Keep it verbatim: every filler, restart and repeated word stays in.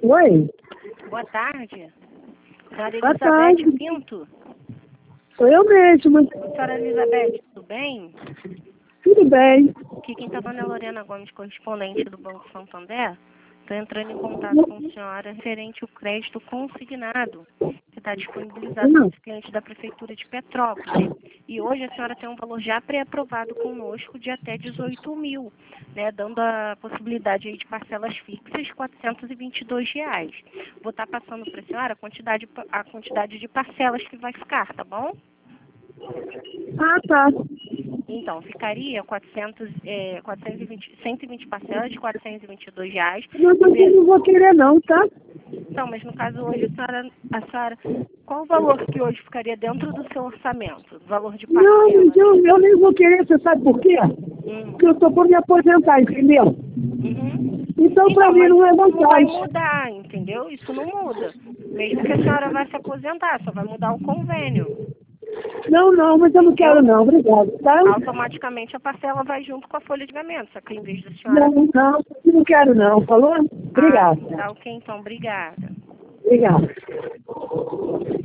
Oi? Boa tarde. Senhora Boa Elizabeth tarde. Pinto. Sou eu mesma. Senhora Elizabeth, tudo bem? Tudo bem. Aqui quem está falando é a Lorena Gomes, correspondente do Banco Santander. Estou entrando em contato com a senhora referente ao crédito consignado, que está disponibilizado para os clientes da Prefeitura de Petrópolis. E hoje a senhora tem um valor já pré-aprovado conosco de até dezoito mil, né, dando a possibilidade aí de parcelas fixas de quatrocentos e vinte e dois reais. Vou estar passando para a senhora a quantidade, a quantidade de parcelas que vai ficar, tá bom? Ah, tá. Então, ficaria quatrocentos, é, quatrocentos e vinte, cento e vinte parcelas de quatrocentos e vinte e dois reais. Não, mas eu não vou querer não, tá? Então, mas no caso hoje, a senhora, a senhora, qual o valor que hoje ficaria dentro do seu orçamento? Valor de Não, parcela? mas eu, eu nem vou querer, você sabe por quê? Hum. Porque eu tô por me aposentar, entendeu? Uhum. Então, pra Então, mim mas não é isso não vai vantagem. mudar, entendeu? Isso não muda. Mesmo que a senhora vá se aposentar, só vai mudar o convênio. Não, não, mas eu não quero Entendeu? não, obrigado, tá? Automaticamente a parcela vai junto com a folha de pagamento, só que em vez da senhora... Não, não, não quero não, falou? Ah, Obrigado. tá ok, então, obrigada. Obrigado.